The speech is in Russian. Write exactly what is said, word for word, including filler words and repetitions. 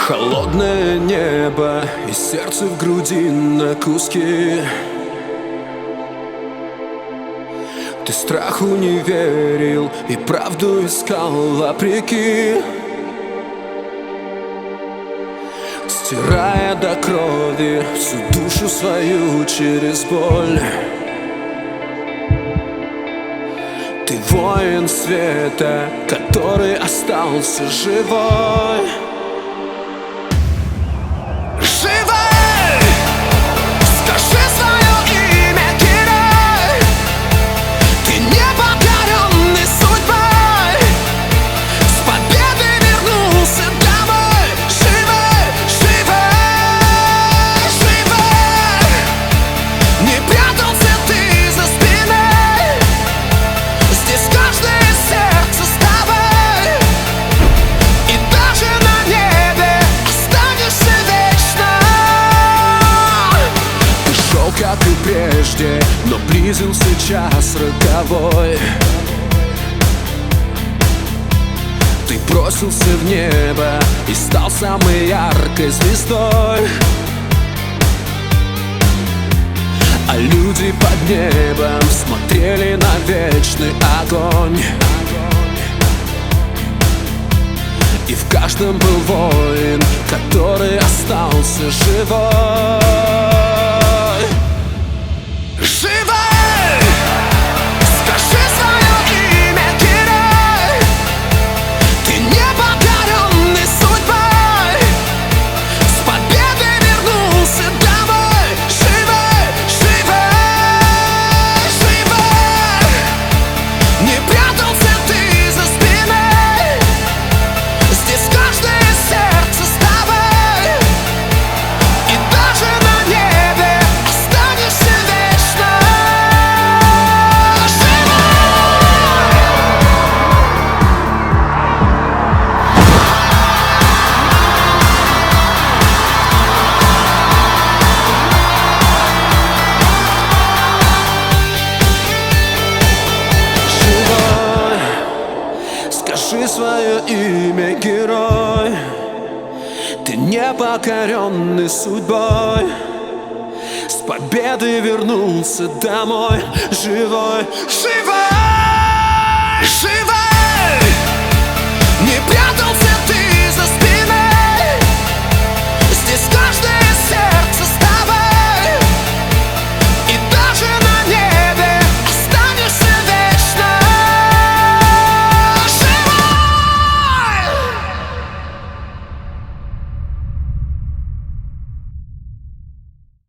Холодное небо и сердце в груди на куски. Ты страху не верил и правду искал вопреки, стирая до крови всю душу свою через боль. Ты воин света, который остался живой. Как и прежде, но близился час роковой. Ты бросился в небо и стал самой яркой звездой. А люди под небом смотрели на вечный огонь. И в каждом был воин, который остался живой. Скажи свое имя, герой. Ты не покоренный судьбой, с победой вернулся домой. Живой, живой, живой.